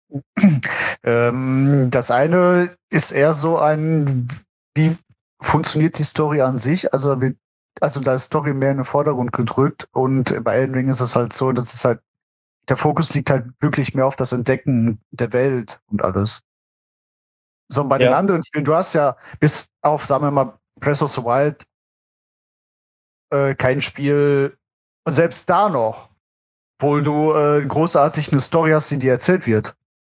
ähm, das eine ist eher so ein, wie funktioniert die Story an sich? Also wie Also da ist Story mehr in den Vordergrund gedrückt und bei Elden Ring ist es halt so, dass es halt, der Fokus liegt halt wirklich mehr auf das Entdecken der Welt und alles. So, und bei ja. den anderen Spielen, du hast ja bis auf, sagen wir mal, Breath of the Wild äh, kein Spiel, und selbst da noch, wo du äh, großartig eine Story hast, die dir erzählt wird.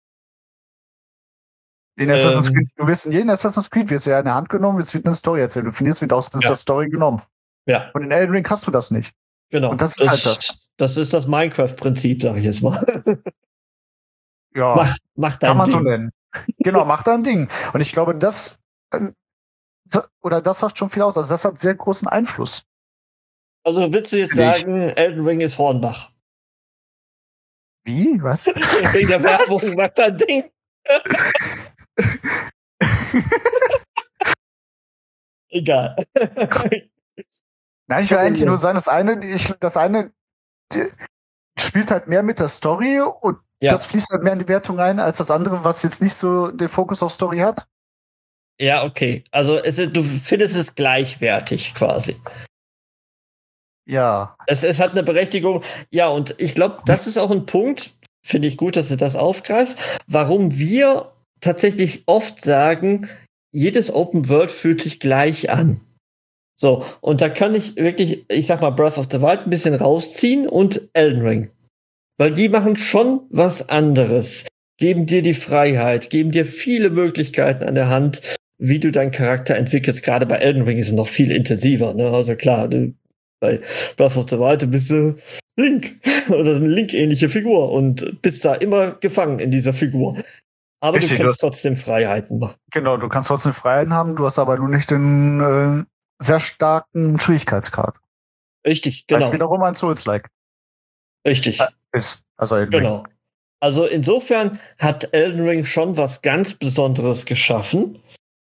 In ähm, Assassin's Creed, du wirst in jedem Assassin's Creed wirst ja in der Hand genommen, es wird eine Story erzählt, du findest, wird aus dieser ja. Story genommen. Ja. Und in Elden Ring hast du das nicht. Genau. Und das ist das, halt das. Das ist das Minecraft-Prinzip, sag ich jetzt mal. Ja. Mach, mach dein kann man Ding. so nennen. Genau, mach dein Ding. Und ich glaube, das oder das sagt schon viel aus. Also das hat sehr großen Einfluss. Also willst du jetzt Finde sagen, ich. Elden Ring ist Hornbach? Wie? Was? Wegen der Werbung, mach dein Ding. Egal. Nein, ich will eigentlich nur sagen, das eine, ich, das eine spielt halt mehr mit der Story und ja. das fließt halt mehr in die Wertung ein, als das andere, was jetzt nicht so den Fokus auf Story hat. Ja, okay. Also es ist, du findest es gleichwertig quasi. Ja. Es, es hat eine Berechtigung. Ja, und ich glaube, das ist auch ein Punkt, finde ich gut, dass du das aufgreifst, warum wir tatsächlich oft sagen, jedes Open World fühlt sich gleich an. So, und da kann ich wirklich, ich sag mal, Breath of the Wild ein bisschen rausziehen und Elden Ring. Weil die machen schon was anderes. Geben dir die Freiheit, geben dir viele Möglichkeiten an der Hand, wie du deinen Charakter entwickelst. Gerade bei Elden Ring ist es noch viel intensiver. Ne? Also klar, du, bei Breath of the Wild bist du Link oder eine Link-ähnliche Figur und bist da immer gefangen in dieser Figur. Aber Richtig, du kannst du hast, trotzdem Freiheiten machen. Genau, du kannst trotzdem Freiheiten haben, du hast aber nur nicht den äh, sehr starken Schwierigkeitsgrad. Richtig, genau. Das ist wiederum ein Souls-like. Richtig. Ist, also Elden Ring. Genau. Also insofern hat Elden Ring schon was ganz Besonderes geschaffen.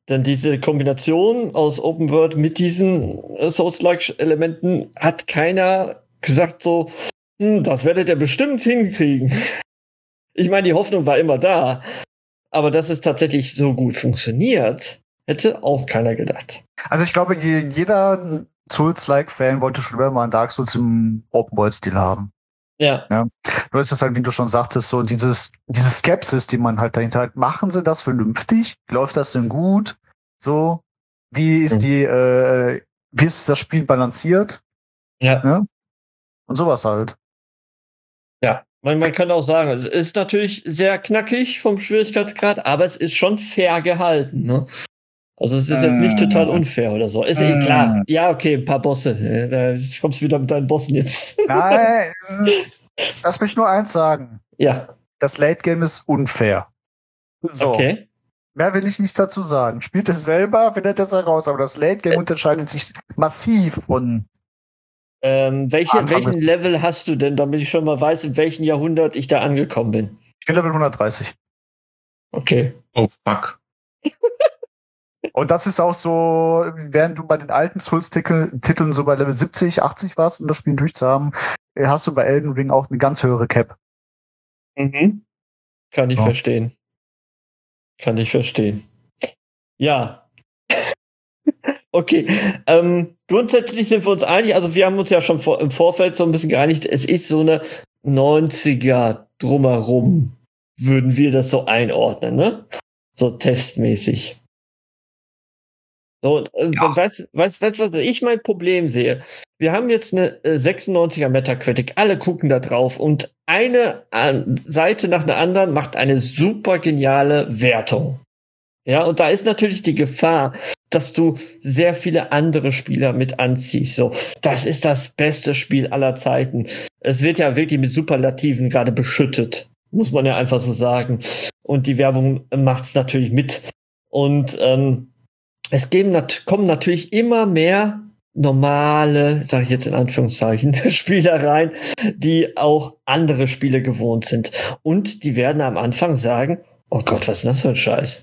Denn diese Kombination aus Open World mit diesen äh, Souls-like-Elementen hat keiner gesagt so, hm, das werdet ihr bestimmt hinkriegen. Ich meine, die Hoffnung war immer da. Aber dass es tatsächlich so gut funktioniert, hätte auch keiner gedacht. Also ich glaube, je, jeder Souls-like-Fan wollte schon immer mal einen Dark Souls im Open-World-Stil haben. Ja. ja. Du hast es halt, wie du schon sagtest, so dieses, diese Skepsis, die man halt dahinter hat. Machen sie das vernünftig? Läuft das denn gut? So, wie ist die, äh, wie ist das Spiel balanciert? Ja. ja? Und sowas halt. Ja, man, man kann auch sagen, es ist natürlich sehr knackig vom Schwierigkeitsgrad, aber es ist schon fair gehalten, ne? Also es ist jetzt nicht total unfair oder so. Ist eh klar. Ja, okay, ein paar Bosse. Da kommst du wieder mit deinen Bossen jetzt. Nein, lass mich nur eins sagen. Ja. Das Late Game ist unfair. So. Okay. Mehr will ich nicht dazu sagen. Spielt es selber, findet es heraus, aber das Late Game äh. unterscheidet sich massiv von. Ähm, welche, welchen Level hast du denn, damit ich schon mal weiß, in welchem Jahrhundert ich da angekommen bin? Ich bin Level hundertdreißig. Okay. Oh, fuck. Und das ist auch so, während du bei den alten Souls-Titeln so bei Level siebzig, achtzig warst, um das Spiel durchzuhaben, hast du bei Elden Ring auch eine ganz höhere Cap. Mhm. Kann ich so. verstehen. Kann ich verstehen. Ja. Okay. Ähm, grundsätzlich sind wir uns einig, also wir haben uns ja schon vor, im Vorfeld so ein bisschen geeinigt, es ist so eine neunziger drumherum, würden wir das so einordnen, ne? So testmäßig. So, äh, ja. weißt du, weiß, weiß, was ich mein Problem sehe? Wir haben jetzt eine äh, sechsundneunziger Metacritic, alle gucken da drauf und eine äh, Seite nach der anderen macht eine super geniale Wertung. Ja, und da ist natürlich die Gefahr, dass du sehr viele andere Spieler mit anziehst. So, das ist das beste Spiel aller Zeiten. Es wird ja wirklich mit Superlativen gerade beschüttet, muss man ja einfach so sagen. Und die Werbung macht's natürlich mit. Und ähm, es geben nat- kommen natürlich immer mehr normale, sage ich jetzt in Anführungszeichen, Spieler rein, die auch andere Spiele gewohnt sind. Und die werden am Anfang sagen, oh Gott, was ist das für ein Scheiß?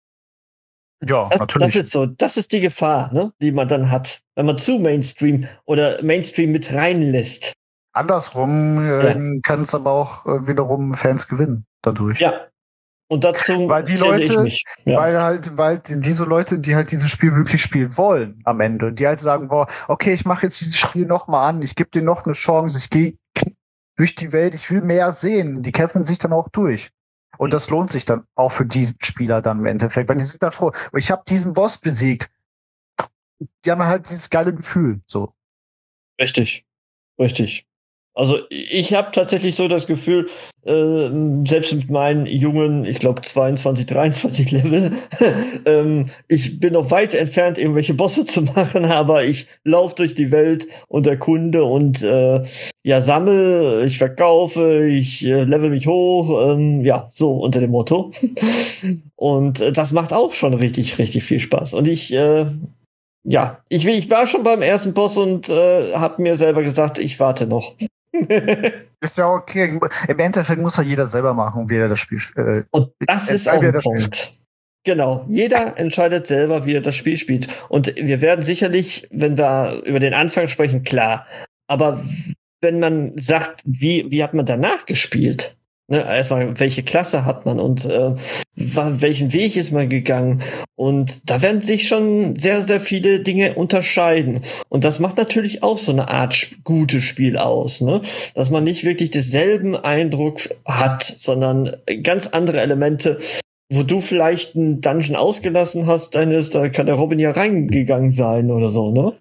Ja, das, natürlich. Das ist so, das ist die Gefahr, ne, die man dann hat, wenn man zu Mainstream oder Mainstream mit reinlässt. Andersrum äh, ja. kann es aber auch äh, wiederum Fans gewinnen dadurch. Ja. Und dazu weil die Leute, ich mich. Ja. weil halt, weil diese Leute, die halt dieses Spiel wirklich spielen wollen am Ende, die halt sagen, boah, okay, ich mache jetzt dieses Spiel nochmal an, ich gebe dir noch eine Chance, ich gehe durch die Welt, ich will mehr sehen, die kämpfen sich dann auch durch. Und das lohnt sich dann auch für die Spieler dann im Endeffekt, weil die sind dann froh. Ich habe diesen Boss besiegt. Die haben halt dieses geile Gefühl. So. Richtig. Richtig. Also ich habe tatsächlich so das Gefühl, äh, selbst mit meinen jungen, ich glaube zweiundzwanzig, dreiundzwanzig Level, ähm, ich bin noch weit entfernt, irgendwelche Bosse zu machen, aber ich laufe durch die Welt und erkunde und äh, ja, sammle, ich verkaufe, ich äh, level mich hoch, ähm, ja, so unter dem Motto. Und äh, das macht auch schon richtig, richtig viel Spaß. Und ich äh, ja, ich, ich war schon beim ersten Boss und äh, habe mir selber gesagt, ich warte noch. Ist ja okay. Im Endeffekt muss ja jeder selber machen, wie er das Spiel spielt. Äh, und das ist auch ein Punkt. Genau. Jeder entscheidet selber, wie er das Spiel spielt. Und wir werden sicherlich, wenn wir über den Anfang sprechen, klar. Aber wenn man sagt, wie, wie hat man danach gespielt? Ne, erstmal, welche Klasse hat man und äh, welchen Weg ist man gegangen? Und da werden sich schon sehr, sehr viele Dinge unterscheiden. Und das macht natürlich auch so eine Art sp- gutes Spiel aus, ne? Dass man nicht wirklich denselben Eindruck hat, sondern ganz andere Elemente, wo du vielleicht einen Dungeon ausgelassen hast, dann ist, da kann der Robin ja reingegangen sein oder so, ne?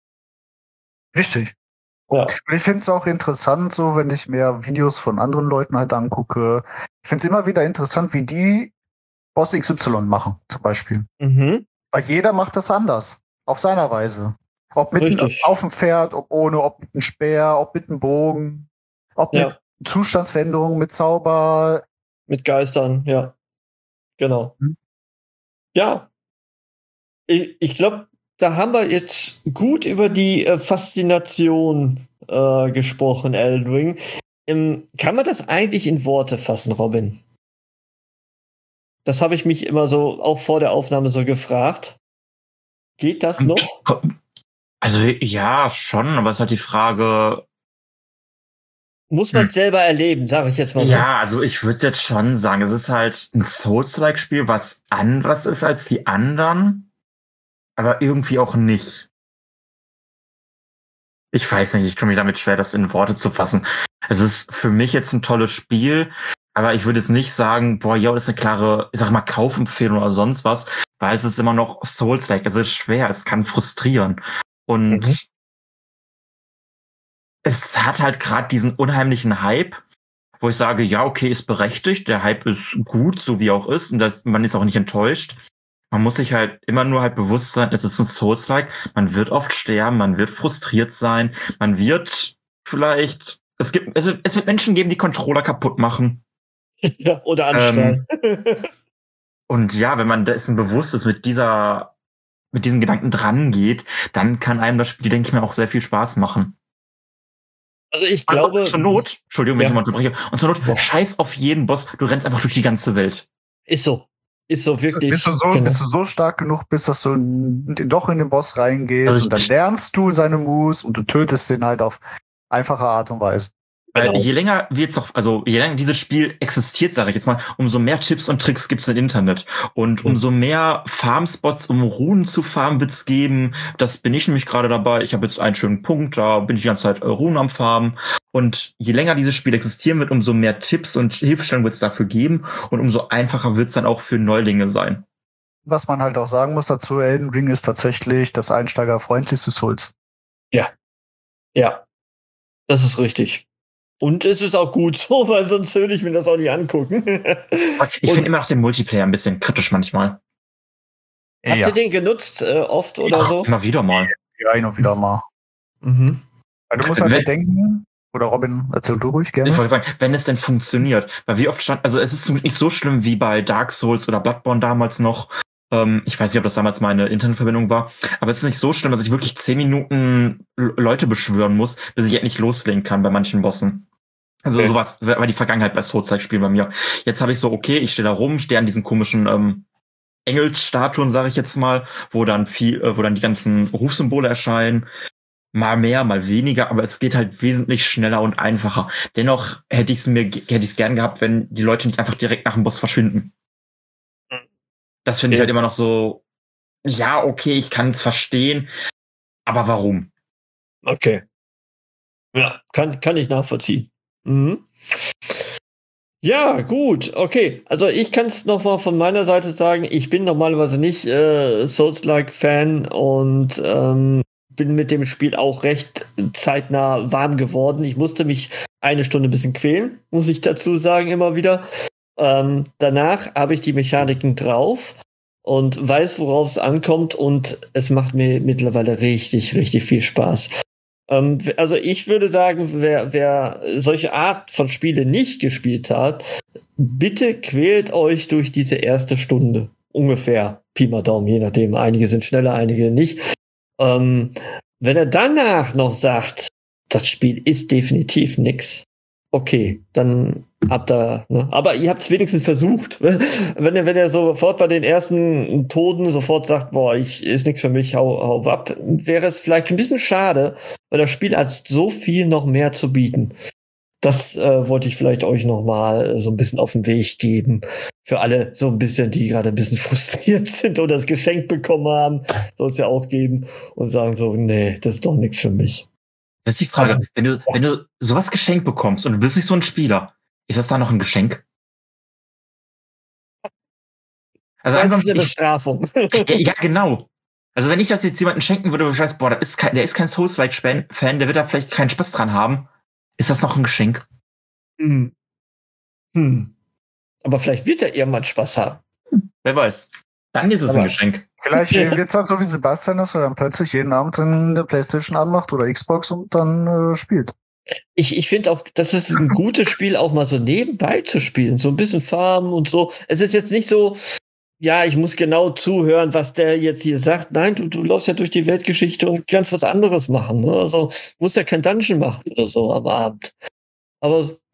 Richtig. Ja. Und ich finde es auch interessant, so wenn ich mir Videos von anderen Leuten halt angucke. Ich finde es immer wieder interessant, wie die Boss X Y machen, zum Beispiel. Mhm. Weil jeder macht das anders. Auf seiner Weise. Ob mit einem, auf dem Pferd, ob ohne, ob mit einem Speer, ob mit einem Bogen, ob ja. mit Zustandsveränderungen, mit Zauber. Mit Geistern, ja. Genau. Hm. Ja. Ich, ich glaube, da haben wir jetzt gut über die äh, Faszination äh, gesprochen, Elden Ring. Ähm, kann man das eigentlich in Worte fassen, Robin? Das habe ich mich immer so, auch vor der Aufnahme so gefragt. Geht das noch? Also ja, schon, aber es ist halt die Frage. Muss man hm. selber erleben, sage ich jetzt mal so. Ja, also ich würde jetzt schon sagen, es ist halt ein Souls-like-Spiel, was anderes ist als die anderen, aber irgendwie auch nicht. Ich weiß nicht, ich tue mich damit schwer, das in Worte zu fassen. Es ist für mich jetzt ein tolles Spiel, aber ich würde jetzt nicht sagen, boah, ja, das ist eine klare, ich sag mal, Kaufempfehlung oder sonst was, weil es ist immer noch Souls-like. Es ist schwer, es kann frustrieren. Und mhm. es hat halt gerade diesen unheimlichen Hype, wo ich sage, ja, okay, ist berechtigt, der Hype ist gut, so wie er auch ist, und das, man ist auch nicht enttäuscht. Man muss sich halt immer nur halt bewusst sein, es ist ein Souls-like, man wird oft sterben, man wird frustriert sein, man wird vielleicht, es gibt, es, es wird Menschen geben, die Controller kaputt machen. Ja, oder anstellen. Ähm, und ja, wenn man dessen bewusst ist, mit dieser, mit diesen Gedanken dran geht, dann kann einem das Spiel, denke ich mir, auch sehr viel Spaß machen. Also ich glaube... Und zur Not, Entschuldigung, wenn ja. ich mal unterbreche, und zur Not, Boah. scheiß auf jeden Boss, du rennst einfach durch die ganze Welt. Ist so. Ist so wirklich. Bist du so, genau. bist du so stark genug bist, dass du doch in den Boss reingehst also und dann lernst du seine Moves und du tötest den halt auf einfache Art und Weise. Weil genau. je länger wird's auch, also je länger dieses Spiel existiert, sage ich jetzt mal, umso mehr Tipps und Tricks gibt's im Internet. Und mhm. umso mehr Farmspots, um Runen zu farmen, wird's geben. Das bin ich nämlich gerade dabei. Ich habe jetzt einen schönen Punkt, da bin ich die ganze Zeit Runen am Farmen. Und je länger dieses Spiel existieren wird, umso mehr Tipps und Hilfestellungen wird's dafür geben. Und umso einfacher wird's dann auch für Neulinge sein. Was man halt auch sagen muss dazu, Elden Ring ist tatsächlich das einsteigerfreundlichste Souls. Ja. Ja. Das ist richtig. Und es ist auch gut so, weil sonst würde ich mir das auch nicht angucken. Ich finde immer noch den Multiplayer ein bisschen kritisch manchmal. Habt ja. ihr den genutzt äh, oft oder Ach, so? Immer wieder mal. Ja, immer wieder mal. Mhm. Also du musst halt bedenken, oder Robin, erzähl du ruhig gerne. Ich wollte sagen, wenn es denn funktioniert. Weil wie oft stand, also es ist nicht so schlimm wie bei Dark Souls oder Bloodborne damals noch. Ähm, ich weiß nicht, ob das damals meine Internetverbindung war, aber es ist nicht so schlimm, dass ich wirklich zehn Minuten Leute beschwören muss, bis ich endlich loslegen kann bei manchen Bossen. Also okay. sowas war die Vergangenheit bei Souls-like-Spielen bei mir. Jetzt habe ich so, okay, ich stehe da rum, stehe an diesen komischen ähm, Engelsstatuen, sage ich jetzt mal, wo dann viel, äh, wo dann die ganzen Rufsymbole erscheinen. Mal mehr, mal weniger, aber es geht halt wesentlich schneller und einfacher. Dennoch hätte ich es mir, hätte ich es gern gehabt, wenn die Leute nicht einfach direkt nach dem Boss verschwinden. Das finde ich halt immer noch so, ja, okay, ich kann es verstehen, aber warum? Okay. Ja, kann, kann ich nachvollziehen. Mhm. Ja, gut, okay. Also ich kann es noch mal von meiner Seite sagen, ich bin normalerweise nicht äh, Souls-like-Fan und ähm, bin mit dem Spiel auch recht zeitnah warm geworden. Ich musste mich eine Stunde ein bisschen quälen, muss ich dazu sagen, immer wieder. Ähm, danach habe ich die Mechaniken drauf und weiß, worauf es ankommt und es macht mir mittlerweile richtig, richtig viel Spaß. Ähm, also ich würde sagen, wer, wer solche Art von Spiele nicht gespielt hat, bitte quält euch durch diese erste Stunde. Ungefähr, Pi mal Daumen, je nachdem. Einige sind schneller, einige nicht. Ähm, wenn er danach noch sagt, das Spiel ist definitiv nix, okay, dann habt ihr, ne? Aber ihr habt es wenigstens versucht. Wenn ihr, wenn ihr sofort bei den ersten Toten sofort sagt, boah, ich ist nichts für mich, hau, hau ab, wäre es vielleicht ein bisschen schade, weil das Spiel hat so viel noch mehr zu bieten. Das äh, wollte ich vielleicht euch noch mal so ein bisschen auf den Weg geben. Für alle so ein bisschen, die gerade ein bisschen frustriert sind oder das Geschenk bekommen haben, soll es ja auch geben und sagen so, nee, das ist doch nichts für mich. Das ist die Frage, Aber, wenn du, wenn du sowas geschenkt bekommst und du bist nicht so ein Spieler, ist das da noch ein Geschenk? Also das ist eine Bestrafung. Ja, ja, genau. Also wenn ich das jetzt jemandem schenken würde, wo ich weiß, boah, der ist kein, der ist kein Souls-like-Fan, der wird da vielleicht keinen Spaß dran haben, ist das noch ein Geschenk? Hm. Hm. Aber vielleicht wird er irgendwann Spaß haben. Hm. Wer weiß. Dann ist es Aber ein Geschenk. Vielleicht wird es halt so wie Sebastian, dass er dann plötzlich jeden Abend in der PlayStation anmacht oder Xbox und dann äh, spielt. Ich, ich finde auch, das ist ein gutes Spiel, auch mal so nebenbei zu spielen. So ein bisschen farmen und so. Es ist jetzt nicht so, ja, ich muss genau zuhören, was der jetzt hier sagt. Nein, du, du läufst ja durch die Weltgeschichte und kannst was anderes machen. Ne? Also musst ja kein Dungeon machen oder so am Abend. Aber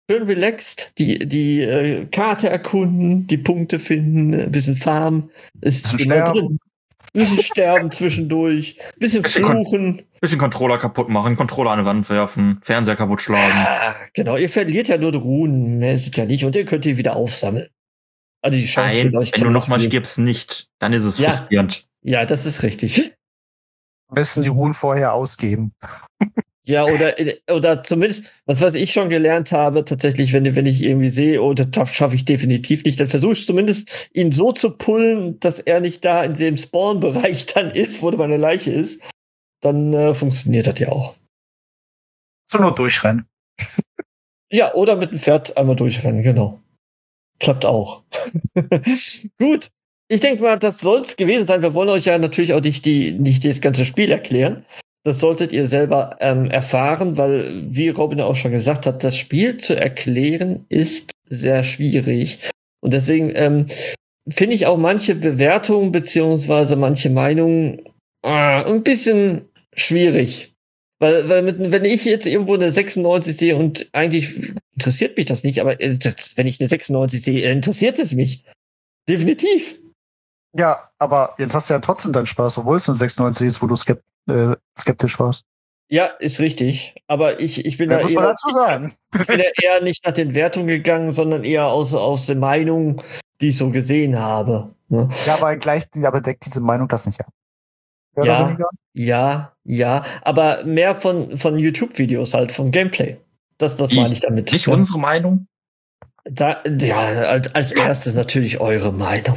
schön relaxed, die, die äh, Karte erkunden, die Punkte finden, ein bisschen farmen. Ist Bisschen immer sterben. drin. Ein bisschen sterben zwischendurch, ein bisschen Bisschen fluchen. Bisschen Controller kaputt machen, Controller an die Wand werfen, Fernseher kaputt schlagen. Ja, genau, ihr verliert ja nur die Runen, ne, ist es ja nicht. Und ihr könnt die wieder aufsammeln. Also die Chance Nein, wird euch wenn du nochmal zurückgeben. stirbst, nicht. Dann ist es Ja. frustrierend. Ja, das ist richtig. Am besten die Ruhen vorher ausgeben. Ja, oder, oder zumindest, was weiß ich schon gelernt habe, tatsächlich, wenn, wenn ich irgendwie sehe, oh, das schaffe ich definitiv nicht, dann versuche ich zumindest, ihn so zu pullen, dass er nicht da in dem Spawn-Bereich dann ist, wo meine Leiche ist. Dann äh, funktioniert das ja auch. So nur durchrennen. Ja, oder mit dem Pferd einmal durchrennen, genau. Klappt auch. Gut. Ich denke mal, das soll es gewesen sein. Wir wollen euch ja natürlich auch nicht, die, nicht das ganze Spiel erklären. Das solltet ihr selber ähm, erfahren, weil, wie Robin auch schon gesagt hat, das Spiel zu erklären ist sehr schwierig. Und deswegen ähm, finde ich auch manche Bewertungen beziehungsweise manche Meinungen äh, ein bisschen schwierig. Weil, weil mit, wenn ich jetzt irgendwo eine sechsundneunzig sehe und eigentlich interessiert mich das nicht, aber äh, das, wenn ich eine sechsundneunzig sehe, interessiert es mich. Definitiv. Ja, aber jetzt hast du ja trotzdem deinen Spaß, obwohl es ein sechsundneunzig ist, wo du skept, äh, skeptisch warst. Ja, ist richtig. Aber ich, ich bin Ja, da muss eher, man dazu sagen. ich bin ja eher nicht nach den Wertungen gegangen, sondern eher aus, aus den Meinungen, die ich so gesehen habe. Ne? Ja, aber gleich, aber deckt diese Meinung das nicht ab. Mehr oder Ja, weniger? ja, ja. Aber mehr von, von YouTube-Videos halt, vom Gameplay. Das, das meine ich damit. Nicht Ja. unsere Meinung. Da, ja, als, als erstes natürlich eure Meinung.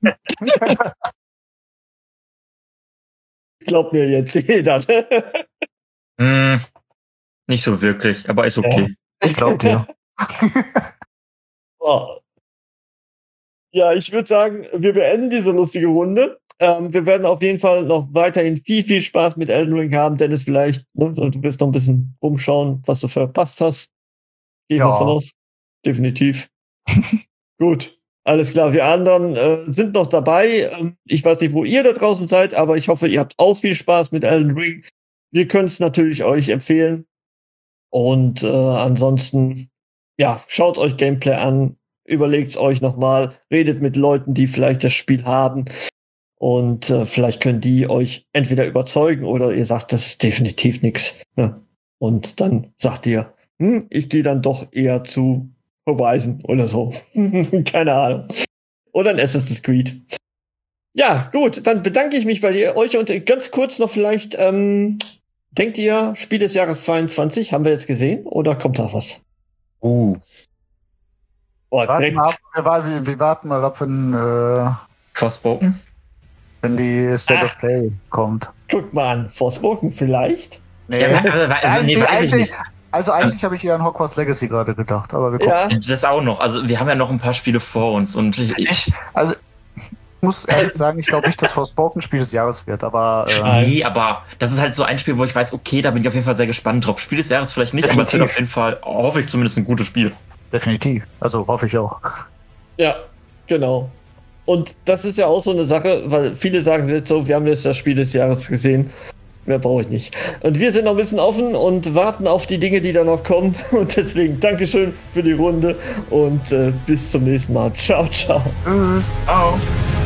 Glaubt mir jetzt jeder. Ne? Hm, nicht so wirklich, aber ist okay. Ich glaube dir. So. Ja, ich würde sagen, wir beenden diese lustige Runde. Ähm, wir werden auf jeden Fall noch weiterhin viel, viel Spaß mit Elden Ring haben. Dennis, vielleicht, ne, du wirst noch ein bisschen rumschauen, was du verpasst hast. Gehe ich Ja. mal von aus. Definitiv. Gut, alles klar. Wir anderen äh, sind noch dabei. Ähm, ich weiß nicht, wo ihr da draußen seid, aber ich hoffe, ihr habt auch viel Spaß mit Elden Ring. Wir können es natürlich euch empfehlen. Und äh, ansonsten, ja, schaut euch Gameplay an, überlegt euch nochmal, redet mit Leuten, die vielleicht das Spiel haben. Und äh, vielleicht können die euch entweder überzeugen oder ihr sagt, das ist definitiv nichts. Ne? Und dann sagt ihr, hm, ich gehe dann doch eher zu Horizon oder so. Keine Ahnung. Oder ein Assassin's Creed. Ja, gut, dann bedanke ich mich bei dir, euch und ganz kurz noch vielleicht, ähm, denkt ihr, Spiel des Jahres zweiundzwanzig, haben wir jetzt gesehen oder kommt da was? Uh. Boah, Warten direkt. mal ab, wir, wa- wir, wir warten mal ab, wenn, äh, Forspoken? wenn die State Ah. of Play kommt. Guckt mal an, Forspoken vielleicht? Nee. Ja, also, also, nee, eigentlich, weiß ich eigentlich, nicht. also eigentlich habe ich eher an Hogwarts Legacy gerade gedacht, aber wir gucken. Ja, Das auch noch. Also wir haben ja noch ein paar Spiele vor uns und ich, ich, Ich, also, ich muss ehrlich sagen, ich glaube nicht, dass Forspoken Spiel des Jahres wird, aber äh, nee, aber das ist halt so ein Spiel, wo ich weiß, okay, da bin ich auf jeden Fall sehr gespannt drauf. Spiel des Jahres vielleicht nicht, aber es wird Definitiv. auf jeden Fall, hoffe ich zumindest, ein gutes Spiel. definitiv. Also hoffe ich auch. ja, genau. Und das ist ja auch so eine Sache, weil viele sagen jetzt so, wir haben jetzt das Spiel des Jahres gesehen. Mehr brauche ich nicht. Und wir sind noch ein bisschen offen und warten auf die Dinge, die da noch kommen. Und deswegen Dankeschön für die Runde und äh, bis zum nächsten Mal. Ciao, ciao. Tschüss. Ciao.